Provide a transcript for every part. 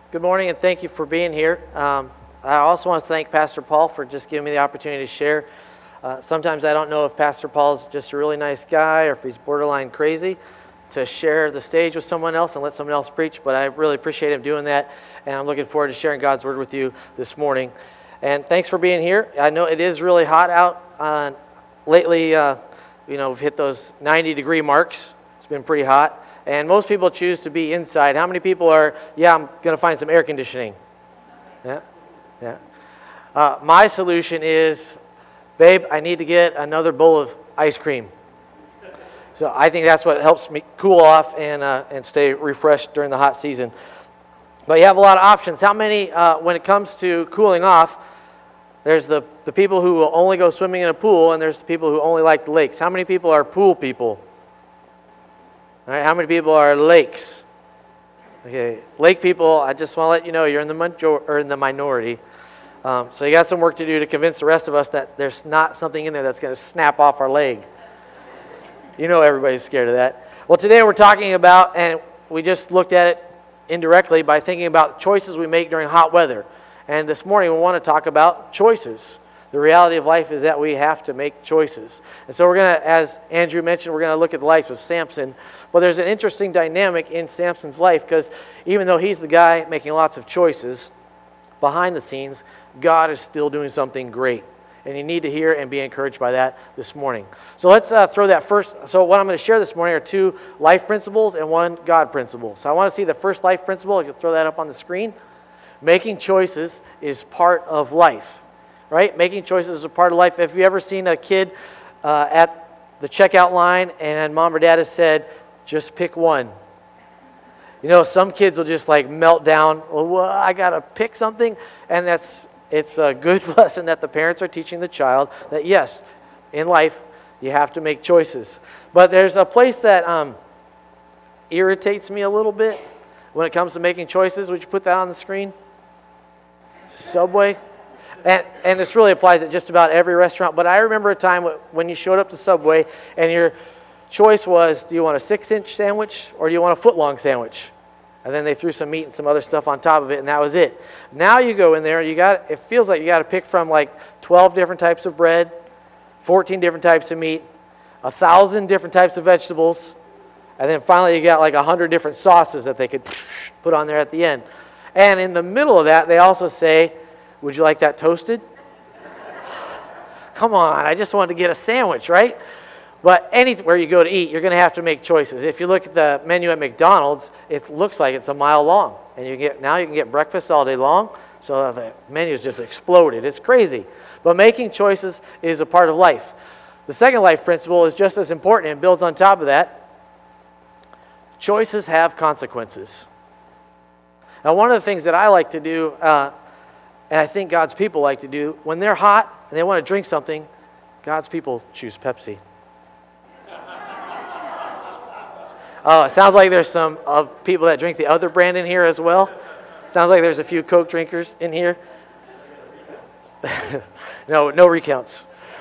Good morning, and thank you for being here. I also want to thank Pastor Paul for just giving me the opportunity to share. Sometimes I don't know if Pastor Paul's just a really nice guy or if he's borderline crazy to share the stage with someone else and let someone else preach, but I really appreciate him doing that, and I'm looking forward to sharing God's Word with you this morning. And thanks for being here. I know it is really hot out. Lately, we've hit those 90-degree marks. It's been pretty hot. And most people choose to be inside. How many people are, I'm going to find some air conditioning? Yeah. My solution is, babe, I need to get another bowl of ice cream. So I think that's what helps me cool off and stay refreshed during the hot season. But you have a lot of options. How many, when it comes to cooling off, there's the people who will only go swimming in a pool, and there's the people who only like the lakes. How many people are pool people? All right, how many people are lakes? Okay, lake people, I just want to let you know you're in the minority. So you got some work to do to convince the rest of us that there's not something in there that's going to snap off our leg. You know everybody's scared of that. Well, today we're talking about, and we just looked at it indirectly by thinking about choices we make during hot weather. And this morning we want to talk about choices. The reality of life is that we have to make choices. And so we're going to, as Andrew mentioned, we're going to look at the life of Samson. But there's an interesting dynamic in Samson's life because even though he's the guy making lots of choices, behind the scenes, God is still doing something great. And you need to hear and be encouraged by that this morning. So let's throw that first. So what I'm going to share this morning are two life principles and one God principle. So I want to see the first life principle. You can throw that up on the screen. Making choices is part of life. Right? Making choices is a part of life. Have you ever seen a kid at the checkout line and mom or dad has said, just pick one? You know, some kids will just like melt down. Well, I got to pick something. And it's a good lesson that the parents are teaching the child that yes, in life, you have to make choices. But there's a place that irritates me a little bit when it comes to making choices. Would you put that on the screen? Subway. And this really applies at just about every restaurant. But I remember a time when you showed up to Subway and your choice was, do you want a 6-inch sandwich or do you want a foot-long sandwich? And then they threw some meat and some other stuff on top of it, and that was it. Now you go in there, it feels like you got to pick from like 12 different types of bread, 14 different types of meat, 1,000 different types of vegetables, and then finally you got like 100 different sauces that they could put on there at the end. And in the middle of that, they also say, would you like that toasted? Come on, I just wanted to get a sandwich, right? But anywhere you go to eat, you're going to have to make choices. If you look at the menu at McDonald's, it looks like it's a mile long. And now you can get breakfast all day long, so the menu's just exploded. It's crazy. But making choices is a part of life. The second life principle is just as important and builds on top of that. Choices have consequences. Now, one of the things that I like to do, and I think God's people like to do, when they're hot and they want to drink something, God's people choose Pepsi. Oh, it sounds like there's some people that drink the other brand in here as well. Sounds like there's a few Coke drinkers in here. No recounts.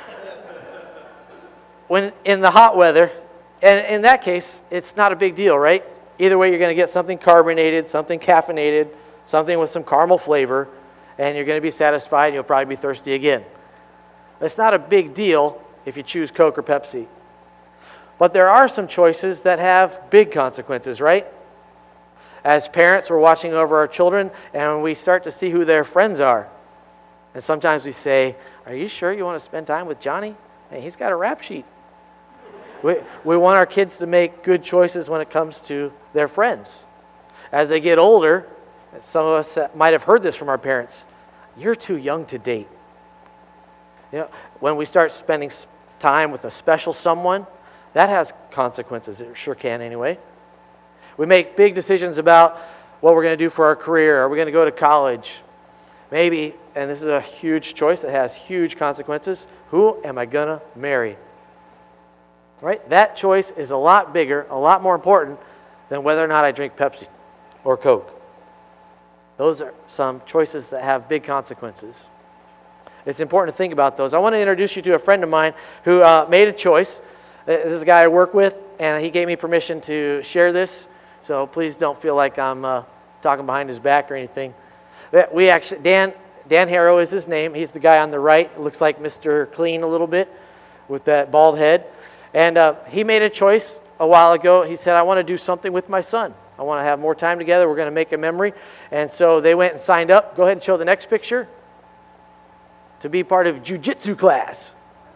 When in the hot weather, and in that case, it's not a big deal, right? Either way, you're going to get something carbonated, something caffeinated, something with some caramel flavor, and you're going to be satisfied and you'll probably be thirsty again. It's not a big deal if you choose Coke or Pepsi. But there are some choices that have big consequences, right? As parents, we're watching over our children and we start to see who their friends are. And sometimes we say, are you sure you want to spend time with Johnny? Hey, he's got a rap sheet. We want our kids to make good choices when it comes to their friends. As they get older, some of us might have heard this from our parents, you're too young to date. You know, when we start spending time with a special someone, that has consequences. It sure can anyway. We make big decisions about what we're going to do for our career. Are we going to go to college? Maybe, and this is a huge choice that has huge consequences, who am I going to marry? Right? That choice is a lot bigger, a lot more important than whether or not I drink Pepsi or Coke. Those are some choices that have big consequences. It's important to think about those. I want to introduce you to a friend of mine who made a choice. This is a guy I work with, and he gave me permission to share this. So please don't feel like I'm talking behind his back or anything. We actually, Dan Harrow is his name. He's the guy on the right. Looks like Mr. Clean a little bit with that bald head. And he made a choice a while ago. He said, I want to do something with my son. I want to have more time together. We're going to make a memory. And so they went and signed up. Go ahead and show the next picture. To be part of jiu-jitsu class.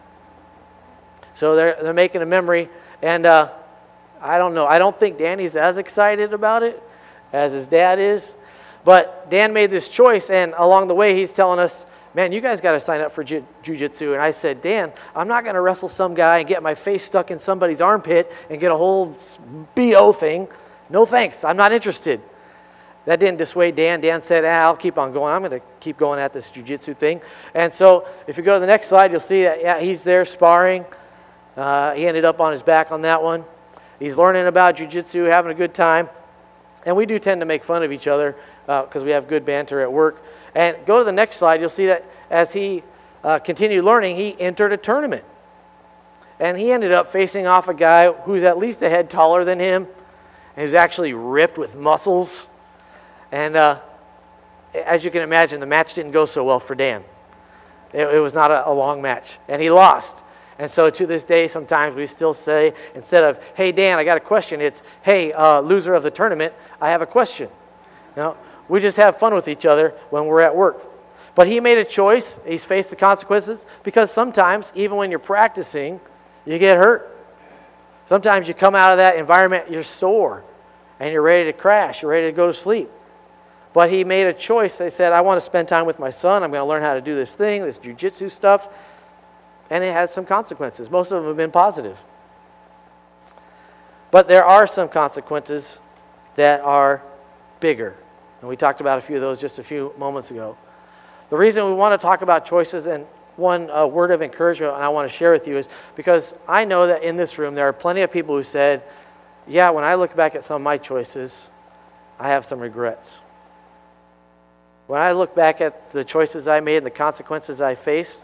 So they're making a memory. And I don't know. I don't think Danny's as excited about it as his dad is. But Dan made this choice, and along the way he's telling us, man, you guys got to sign up for jiu-jitsu. And I said, Dan, I'm not going to wrestle some guy and get my face stuck in somebody's armpit and get a whole BO thing. No thanks. I'm not interested. That didn't dissuade Dan. Dan said, I'll keep on going. I'm going to keep going at this jiu-jitsu thing. And so if you go to the next slide, you'll see that, yeah, he's there sparring. He ended up on his back on that one. He's learning about jiu-jitsu, having a good time. And we do tend to make fun of each other because we have good banter at work. And go to the next slide. You'll see that as he continued learning, he entered a tournament. And he ended up facing off a guy who's at least a head taller than him. And who's actually ripped with muscles. And as you can imagine, the match didn't go so well for Dan. It was not a long match. And he lost. And so to this day, sometimes we still say, instead of, hey, Dan, I got a question, it's, hey, loser of the tournament, I have a question. You know, we just have fun with each other when we're at work. But he made a choice. He's faced the consequences because sometimes, even when you're practicing, you get hurt. Sometimes you come out of that environment, you're sore, and you're ready to crash. You're ready to go to sleep. But he made a choice. They said, I want to spend time with my son. I'm going to learn how to do this thing, this jiu-jitsu stuff. And it has some consequences. Most of them have been positive. But there are some consequences that are bigger. And we talked about a few of those just a few moments ago. The reason we want to talk about choices, and one word of encouragement I want to share with you is because I know that in this room there are plenty of people who said, yeah, when I look back at some of my choices, I have some regrets. When I look back at the choices I made and the consequences I faced,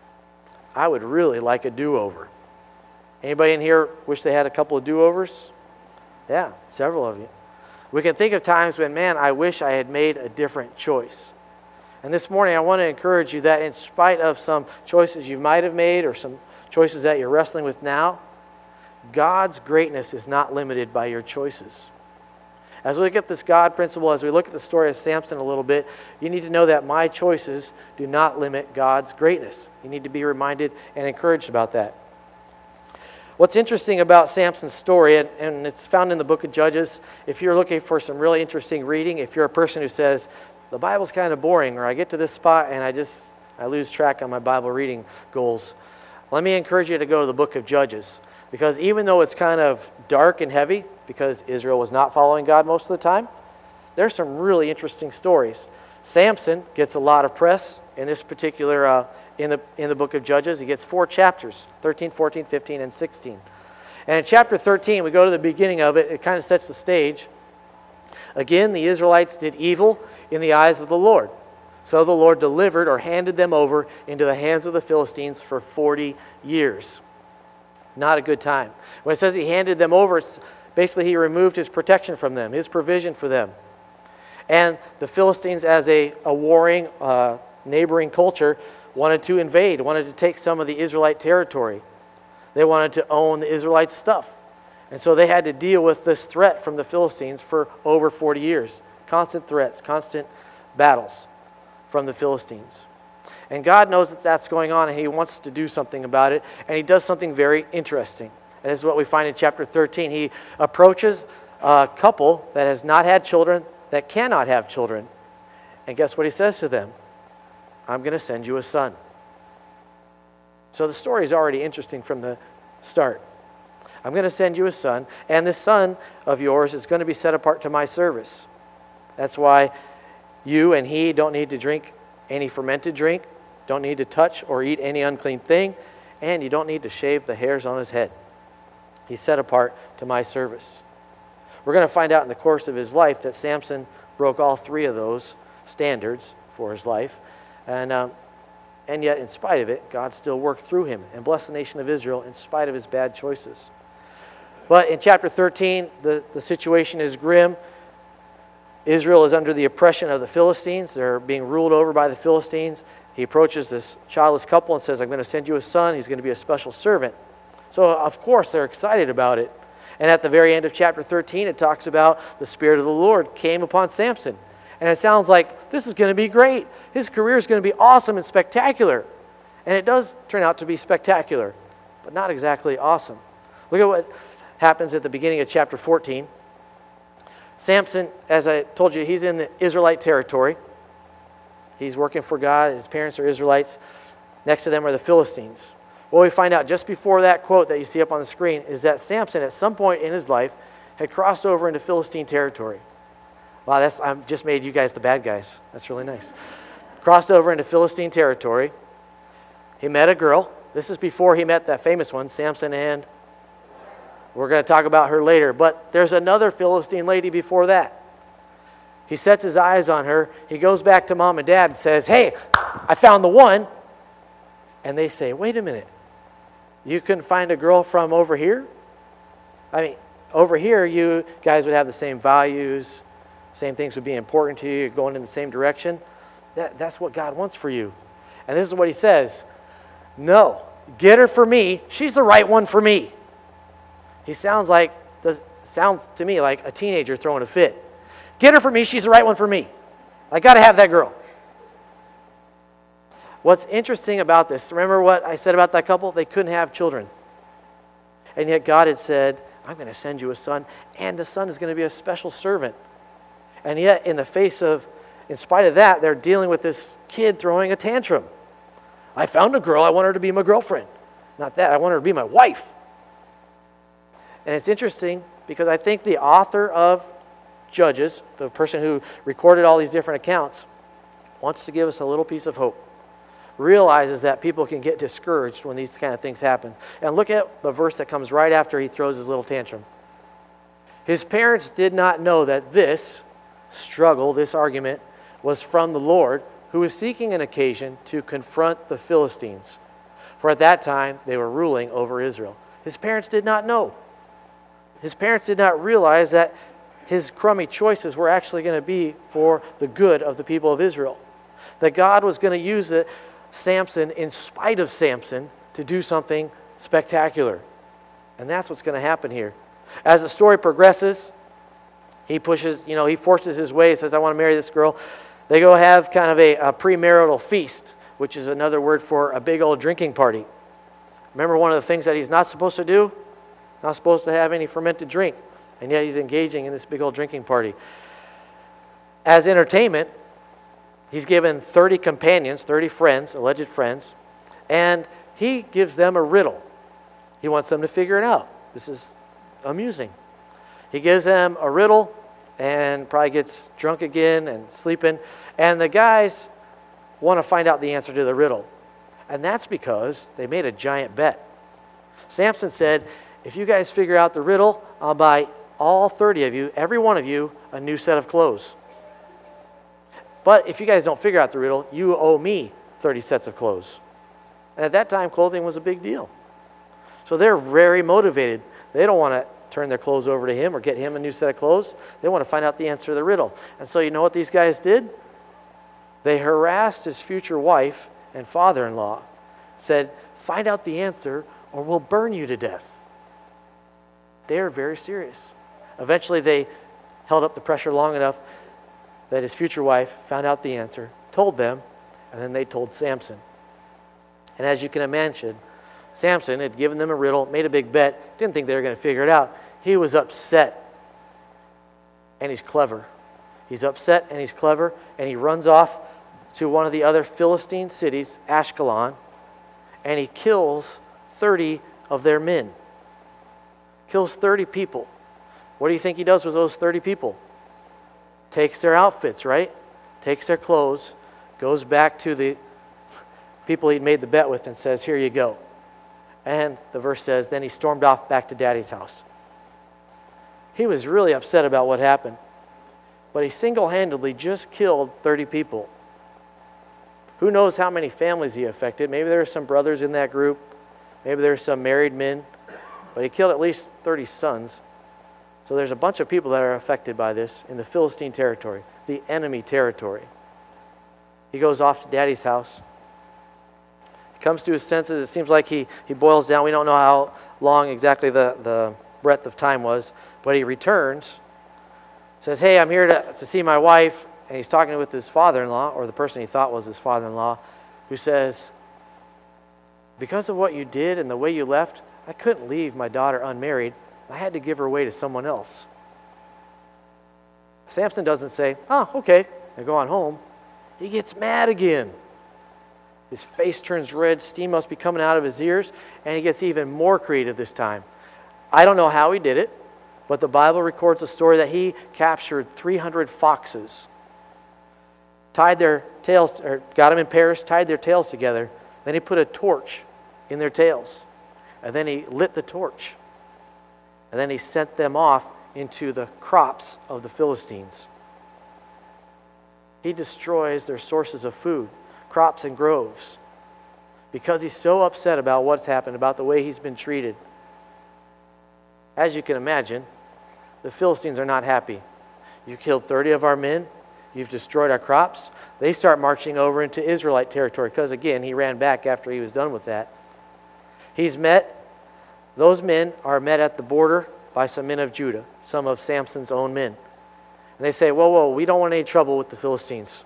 I would really like a do-over. Anybody in here wish they had a couple of do-overs? Yeah, several of you. We can think of times when, man, I wish I had made a different choice. And this morning I want to encourage you that in spite of some choices you might have made or some choices that you're wrestling with now, God's greatness is not limited by your choices. As we look at this God principle, as we look at the story of Samson a little bit, you need to know that my choices do not limit God's greatness. You need to be reminded and encouraged about that. What's interesting about Samson's story, and it's found in the book of Judges, if you're looking for some really interesting reading, if you're a person who says, the Bible's kind of boring, or I get to this spot and I lose track on my Bible reading goals, let me encourage you to go to the book of Judges. Because even though it's kind of dark and heavy, because Israel was not following God most of the time, there's some really interesting stories. Samson gets a lot of press in this particular, in the book of Judges. He gets 4 chapters, 13, 14, 15, and 16. And in chapter 13, we go to the beginning of it. It kind of sets the stage. Again, the Israelites did evil in the eyes of the Lord. So the Lord delivered or handed them over into the hands of the Philistines for 40 years. Not a good time. When it says he handed them over, it's basically he removed his protection from them, his provision for them. And the Philistines, as a warring neighboring culture, wanted to invade, wanted to take some of the Israelite territory. They wanted to own the Israelite stuff. And so they had to deal with this threat from the Philistines for over 40 years. Constant threats, constant battles from the Philistines. And God knows that that's going on, and he wants to do something about it, and he does something very interesting. And this is what we find in chapter 13. He approaches a couple that has not had children, that cannot have children. And guess what he says to them? I'm going to send you a son. So the story is already interesting from the start. I'm going to send you a son, and this son of yours is going to be set apart to my service. That's why you and he don't need to drink any fermented drink, don't need to touch or eat any unclean thing, and you don't need to shave the hairs on his head. He's set apart to my service. We're going to find out in the course of his life that Samson broke all 3 of those standards for his life, and yet in spite of it, God still worked through him and blessed the nation of Israel in spite of his bad choices. But in chapter 13, the situation is grim. Israel is under the oppression of the Philistines. They're being ruled over by the Philistines. He approaches this childless couple and says, I'm going to send you a son. He's going to be a special servant. So, of course, they're excited about it. And at the very end of chapter 13, it talks about the Spirit of the Lord came upon Samson. And it sounds like this is going to be great. His career is going to be awesome and spectacular. And it does turn out to be spectacular, but not exactly awesome. Look at what happens at the beginning of chapter 14. Samson, as I told you, he's in the Israelite territory. He's working for God. His parents are Israelites. Next to them are the Philistines. What we find out just before that quote that you see up on the screen is that Samson, at some point in his life, had crossed over into Philistine territory. Wow, I've just made you guys the bad guys. That's really nice. Crossed over into Philistine territory. He met a girl. This is before he met that famous one, Samson, and we're going to talk about her later. But there's another Philistine lady before that. He sets his eyes on her. He goes back to mom and dad and says, hey, I found the one. And they say, wait a minute. You couldn't find a girl from over here? I mean, over here, you guys would have the same values. Same things would be important to you. You're going in the same direction. That's what God wants for you. And this is what he says. No, get her for me. She's the right one for me. He sounds to me like a teenager throwing a fit. Get her for me. She's the right one for me. I got to have that girl. What's interesting about this, remember what I said about that couple? They couldn't have children. And yet God had said, I'm going to send you a son, and the son is going to be a special servant. And yet, in spite of that, they're dealing with this kid throwing a tantrum. I found a girl, I want her to be my girlfriend. Not that, I want her to be my wife. And it's interesting because I think the author of Judges, the person who recorded all these different accounts, wants to give us a little piece of hope. Realizes that people can get discouraged when these kind of things happen. And look at the verse that comes right after he throws his little tantrum. His parents did not know that this struggle, this argument, was from the Lord, who was seeking an occasion to confront the Philistines. For at that time, they were ruling over Israel. His parents did not know. His parents did not realize that his crummy choices were actually going to be for the good of the people of Israel. That God was going to use Samson, in spite of Samson, to do something spectacular. And that's what's going to happen here. As the story progresses, he forces his way. He says, I want to marry this girl. They go have kind of a premarital feast, which is another word for a big old drinking party. Remember one of the things that he's not supposed to do? Not supposed to have any fermented drink. And yet he's engaging in this big old drinking party. As entertainment, he's given 30 companions, 30 friends, alleged friends, and he gives them a riddle. He wants them to figure it out. This is amusing. He gives them a riddle and probably gets drunk again and sleeping, and the guys want to find out the answer to the riddle. And that's because they made a giant bet. Samson said, if you guys figure out the riddle, I'll buy all 30 of you, every one of you, a new set of clothes. But if you guys don't figure out the riddle, you owe me 30 sets of clothes. And at that time, clothing was a big deal. So they're very motivated. They don't want to turn their clothes over to him or get him a new set of clothes. They want to find out the answer to the riddle. And so you know what these guys did? They harassed his future wife and father-in-law, said, find out the answer or we'll burn you to death. They're very serious. Eventually they held up the pressure long enough that his future wife found out the answer, told them, and then they told Samson. And as you can imagine, Samson had given them a riddle, made a big bet, didn't think they were going to figure it out. He was upset, and he's clever. He's upset, and he's clever, and he runs off to one of the other Philistine cities, Ashkelon, and he kills 30 of their men. Kills 30 people. What do you think he does with those 30 people? Takes their outfits, right? Takes their clothes, goes back to the people he'd made the bet with and says, here you go. And the verse says, then he stormed off back to Daddy's house. He was really upset about what happened. But he single-handedly just killed 30 people. Who knows how many families he affected? Maybe there were some brothers in that group. Maybe there were some married men. But he killed at least 30 sons. So there's a bunch of people that are affected by this in the Philistine territory, the enemy territory. He goes off to Daddy's house. He comes to his senses. It seems like he boils down. We don't know how long exactly the breadth of time was, but he returns, says, hey, I'm here to see my wife. And he's talking with his father-in-law, or the person he thought was his father-in-law, who says, because of what you did and the way you left, I couldn't leave my daughter unmarried. I had to give her away to someone else. Samson doesn't say, oh, okay, and go on home. He gets mad again. His face turns red, steam must be coming out of his ears, and he gets even more creative this time. I don't know how he did it, but the Bible records a story that he captured 300 foxes, tied their tails, or got them in pairs, tied their tails together. Then he put a torch in their tails, and then he lit the torch, and then he sent them off into the crops of the Philistines. He destroys their sources of food, crops and groves, because he's so upset about what's happened, about the way he's been treated. As you can imagine, the Philistines are not happy. You killed 30 of our men. You've destroyed our crops. They start marching over into Israelite territory because, again, he ran back after he was done with that. Those men are met at the border by some men of Judah, some of Samson's own men. And they say, whoa, we don't want any trouble with the Philistines.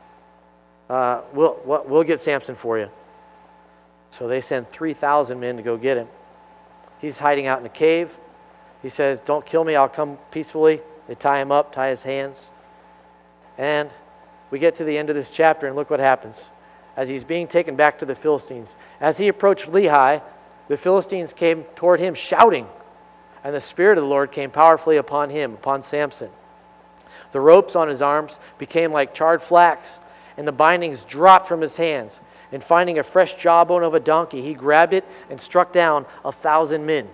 We'll get Samson for you. So they send 3,000 men to go get him. He's hiding out in a cave. He says, don't kill me, I'll come peacefully. They tie him up, tie his hands. And we get to the end of this chapter, and look what happens. As he's being taken back to the Philistines, as he approached Lehi, the Philistines came toward him shouting, and the Spirit of the Lord came powerfully upon him, upon Samson. The ropes on his arms became like charred flax, and the bindings dropped from his hands. And finding a fresh jawbone of a donkey, he grabbed it and struck down 1,000 men.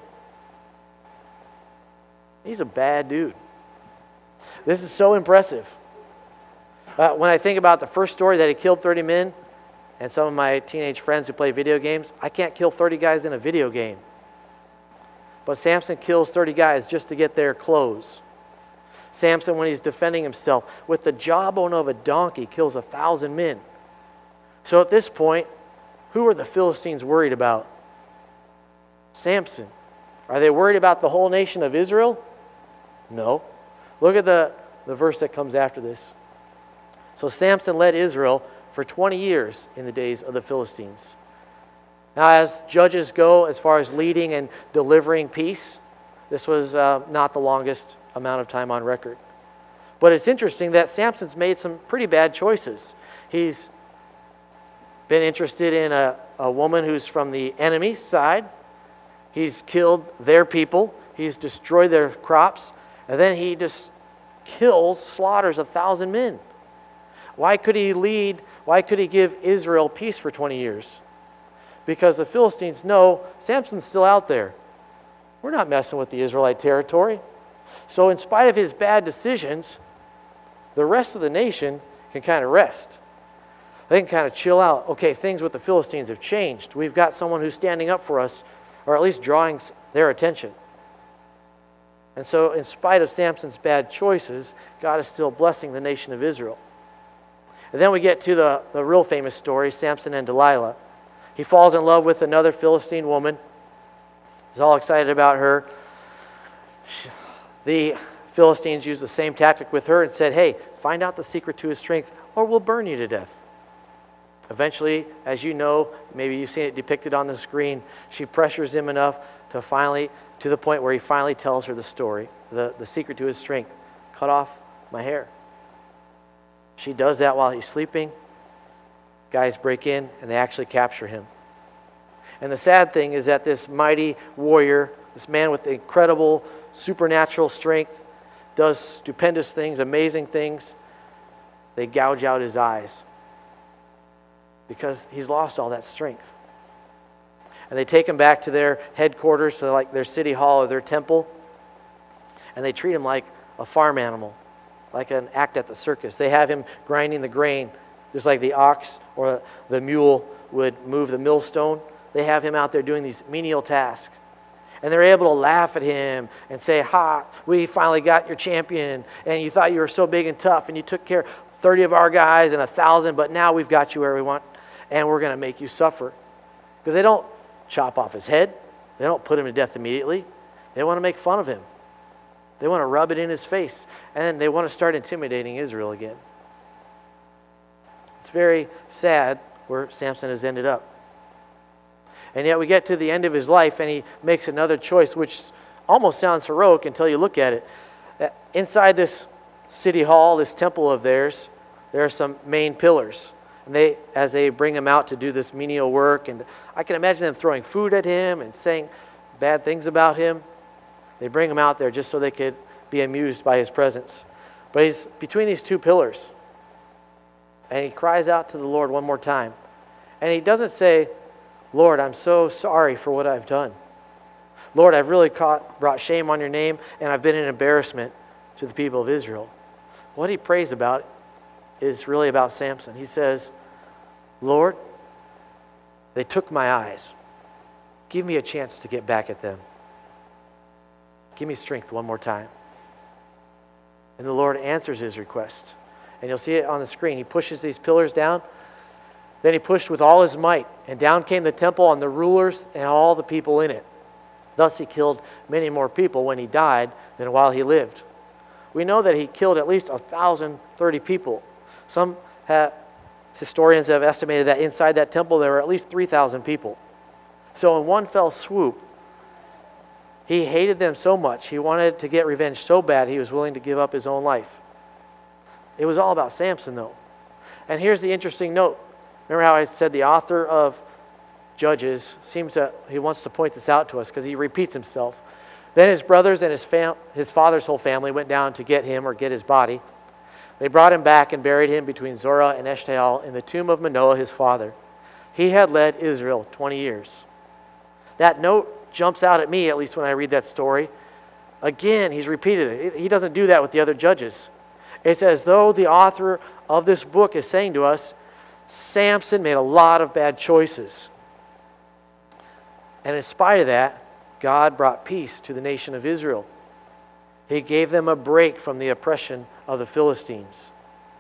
He's a bad dude. This is so impressive. When I think about the first story that he killed 30 men, and some of my teenage friends who play video games, I can't kill 30 guys in a video game. But Samson kills 30 guys just to get their clothes. Samson, when he's defending himself, with the jawbone of a donkey, kills 1,000 men. So at this point, who are the Philistines worried about? Samson. Are they worried about the whole nation of Israel? No. Look at the verse that comes after this. So Samson led Israel for 20 years in the days of the Philistines. Now, as judges go as far as leading and delivering peace, this was not the longest amount of time on record. But it's interesting that Samson's made some pretty bad choices. He's been interested in a woman who's from the enemy side. He's killed their people. He's destroyed their crops. And then he just slaughters 1,000 men. Why could he give Israel peace for 20 years? Because the Philistines know Samson's still out there. We're not messing with the Israelite territory. So in spite of his bad decisions, the rest of the nation can kind of rest. They can kind of chill out. Okay, things with the Philistines have changed. We've got someone who's standing up for us, or at least drawing their attention. And so in spite of Samson's bad choices, God is still blessing the nation of Israel. And then we get to the real famous story, Samson and Delilah. He falls in love with another Philistine woman. He's all excited about her. The Philistines used the same tactic with her and said, hey, find out the secret to his strength or we'll burn you to death. Eventually, as you know, maybe you've seen it depicted on the screen, she pressures him enough to the point where he finally tells her the story, the secret to his strength. Cut off my hair. She does that while he's sleeping. Guys break in and they actually capture him. And the sad thing is that this mighty warrior, this man with incredible supernatural strength, does stupendous things, amazing things. They gouge out his eyes because he's lost all that strength. And they take him back to their headquarters, to like their city hall or their temple, and they treat him like a farm animal, like an act at the circus. They have him grinding the grain, just like the ox or the mule would move the millstone. They have him out there doing these menial tasks. And they're able to laugh at him and say, ha, we finally got your champion, and you thought you were so big and tough, and you took care of 30 of our guys and 1,000, but now we've got you where we want, and we're going to make you suffer. Because they don't chop off his head. They don't put him to death immediately. They want to make fun of him. They want to rub it in his face, and they want to start intimidating Israel again. It's very sad where Samson has ended up. And yet we get to the end of his life, and he makes another choice, which almost sounds heroic until you look at it. Inside this city hall, this temple of theirs, there are some main pillars. And as they bring him out to do this menial work, and I can imagine them throwing food at him and saying bad things about him. They bring him out there just so they could be amused by his presence. But he's between these two pillars, and he cries out to the Lord one more time. And he doesn't say, Lord, I'm so sorry for what I've done. Lord, I've really brought shame on your name, and I've been an embarrassment to the people of Israel. What he prays about is really about Samson. He says, Lord, they took my eyes. Give me a chance to get back at them. Give me strength one more time. And the Lord answers his request. And you'll see it on the screen. He pushes these pillars down. Then he pushed with all his might, and down came the temple and the rulers and all the people in it. Thus he killed many more people when he died than while he lived. We know that he killed at least 1,030 people. Some historians have estimated that inside that temple there were at least 3,000 people. So in one fell swoop, he hated them so much, he wanted to get revenge so bad, he was willing to give up his own life. It was all about Samson, though. And here's the interesting note. Remember how I said the author of Judges he wants to point this out to us because he repeats himself. Then his brothers and his father's whole family went down to get him or get his body. They brought him back and buried him between Zorah and Eshtaol in the tomb of Manoah, his father. He had led Israel 20 years. That note jumps out at me, at least when I read that story. Again, he's repeated it. He doesn't do that with the other judges. It's as though the author of this book is saying to us, Samson made a lot of bad choices. And in spite of that, God brought peace to the nation of Israel. He gave them a break from the oppression of the Philistines.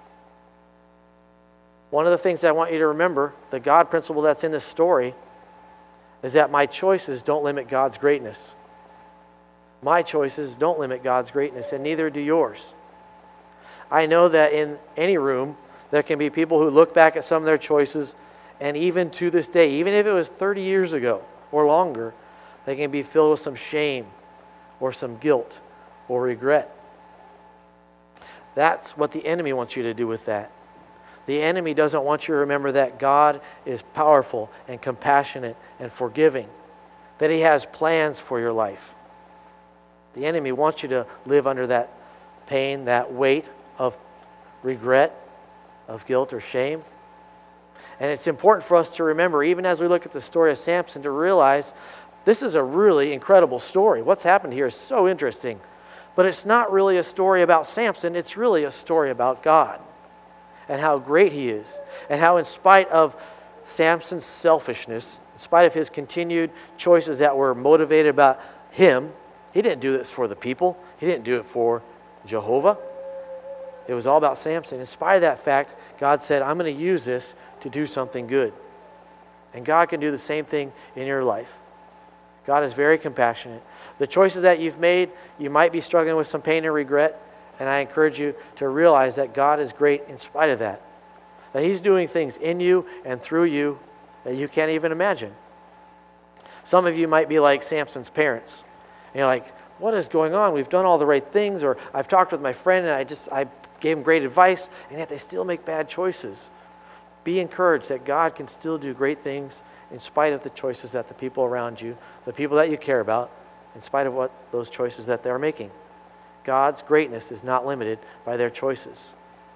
One of the things I want you to remember, the God principle that's in this story, is that my choices don't limit God's greatness. My choices don't limit God's greatness, and neither do yours. I know that in any room, there can be people who look back at some of their choices, and even to this day, even if it was 30 years ago or longer, they can be filled with some shame or some guilt or regret. That's what the enemy wants you to do with that. The enemy doesn't want you to remember that God is powerful and compassionate and forgiving, that he has plans for your life. The enemy wants you to live under that pain, that weight of regret, of guilt or shame. And it's important for us to remember, even as we look at the story of Samson, to realize this is a really incredible story. What's happened here is so interesting. But it's not really a story about Samson, it's really a story about God and how great he is, and how in spite of Samson's selfishness, in spite of his continued choices that were motivated about him, he didn't do this for the people. He didn't do it for Jehovah. It was all about Samson. In spite of that fact, God said, I'm going to use this to do something good. And God can do the same thing in your life. God is very compassionate. The choices that you've made, you might be struggling with some pain and regret, and I encourage you to realize that God is great in spite of that. That he's doing things in you and through you that you can't even imagine. Some of you might be like Samson's parents. And you're like, what is going on? We've done all the right things, or I've talked with my friend and I gave him great advice, and yet they still make bad choices. Be encouraged that God can still do great things in spite of the choices that the people around you, the people that you care about, in spite of what those choices that they're making. God's greatness is not limited by their choices.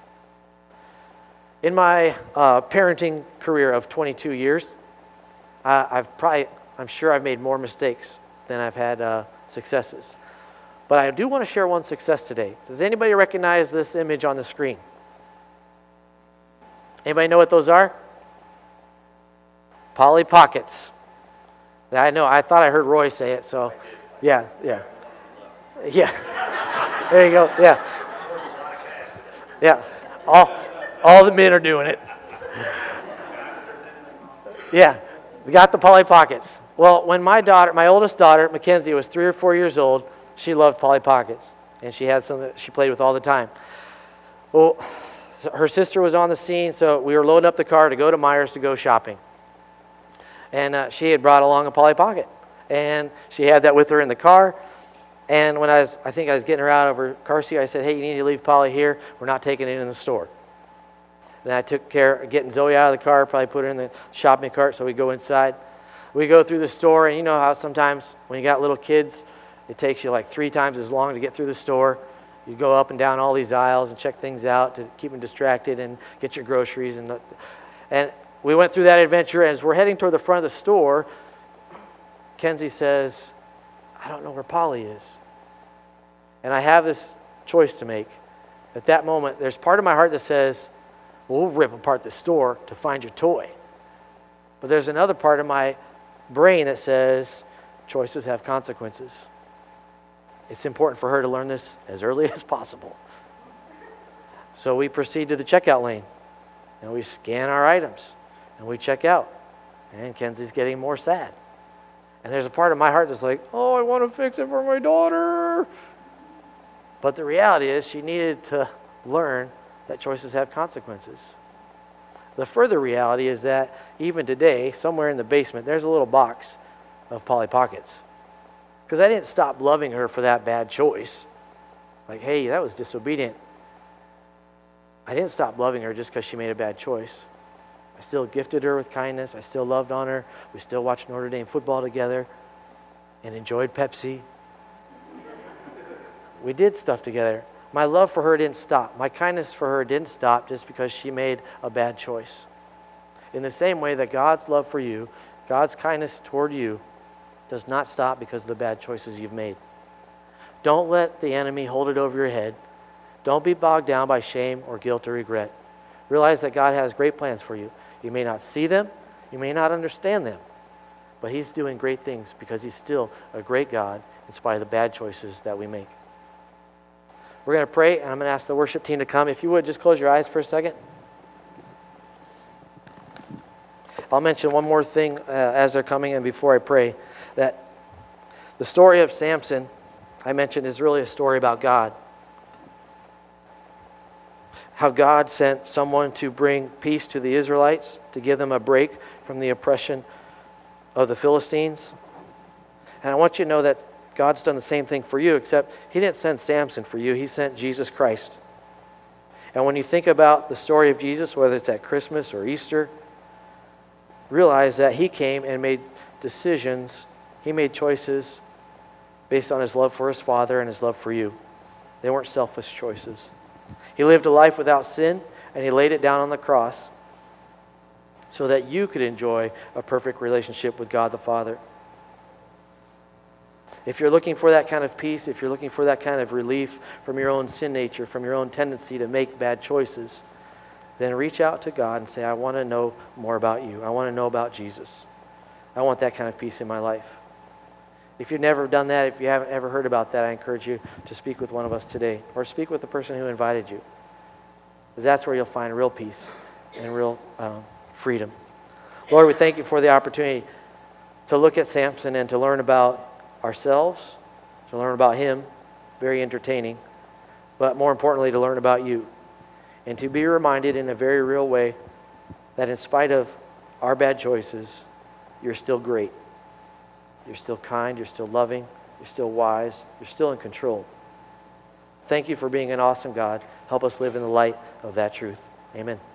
In my parenting career of 22 years, I'm sure I've made more mistakes than I've had successes. But I do want to share one success today. Does anybody recognize this image on the screen? Anybody know what those are? Polly Pockets. I know. I thought I heard Roy say it, so yeah. Yeah. There you go. Yeah. Yeah. All the men are doing it. Yeah. We got the Polly Pockets. Well, when my oldest daughter, Mackenzie, was 3 or 4 years old, she loved Polly Pockets. And she had some that she played with all the time. Well, her sister was on the scene, so we were loading up the car to go to Myers to go shopping. And she had brought along a Polly Pocket. And she had that with her in the car. And when I think I was getting her out of her car seat, I said, hey, you need to leave Polly here. We're not taking it in the store. Then I took care of getting Zoe out of the car, probably put her in the shopping cart so we go inside. We go through the store, and you know how sometimes when you got little kids, it takes you like 3 times as long to get through the store. You go up and down all these aisles and check things out to keep them distracted and get your groceries. And we went through that adventure. As we're heading toward the front of the store, Kenzie says, I don't know where Polly is. And I have this choice to make. At that moment, there's part of my heart that says, well, we'll rip apart the store to find your toy. But there's another part of my brain that says, choices have consequences. It's important for her to learn this as early as possible. So we proceed to the checkout lane, and we scan our items, and we check out. And Kenzie's getting more sad. And there's a part of my heart that's like, oh, I want to fix it for my daughter. But the reality is she needed to learn that choices have consequences. The further reality is that even today, somewhere in the basement, there's a little box of Polly Pockets. Because I didn't stop loving her for that bad choice. Like, hey, that was disobedient. I didn't stop loving her just because she made a bad choice. I still gifted her with kindness. I still loved on her. We still watched Notre Dame football together and enjoyed Pepsi. We did stuff together. My love for her didn't stop. My kindness for her didn't stop just because she made a bad choice. In the same way that God's love for you, God's kindness toward you, does not stop because of the bad choices you've made. Don't let the enemy hold it over your head. Don't be bogged down by shame or guilt or regret. Realize that God has great plans for you. You may not see them, you may not understand them, but He's doing great things because He's still a great God in spite of the bad choices that we make. We're going to pray, and I'm going to ask the worship team to come. If you would, just close your eyes for a second. I'll mention one more thing as they're coming in before I pray, that the story of Samson, I mentioned, is really a story about God. How God sent someone to bring peace to the Israelites, to give them a break from the oppression of the Philistines. And I want you to know that God's done the same thing for you, except He didn't send Samson for you. He sent Jesus Christ. And when you think about the story of Jesus, whether it's at Christmas or Easter, realize that He came and made decisions. He made choices based on His love for His Father and His love for you. They weren't selfish choices. He lived a life without sin, and He laid it down on the cross so that you could enjoy a perfect relationship with God the Father. If you're looking for that kind of peace, if you're looking for that kind of relief from your own sin nature, from your own tendency to make bad choices, then reach out to God and say, I want to know more about you. I want to know about Jesus. I want that kind of peace in my life. If you've never done that, if you haven't ever heard about that, I encourage you to speak with one of us today, or speak with the person who invited you. Because that's where you'll find real peace and real freedom. Lord, we thank You for the opportunity to look at Samson and to learn about ourselves, to learn about him, very entertaining, but more importantly, to learn about You. And to be reminded in a very real way that in spite of our bad choices, You're still great. You're still kind, You're still loving, You're still wise, You're still in control. Thank You for being an awesome God. Help us live in the light of that truth. Amen.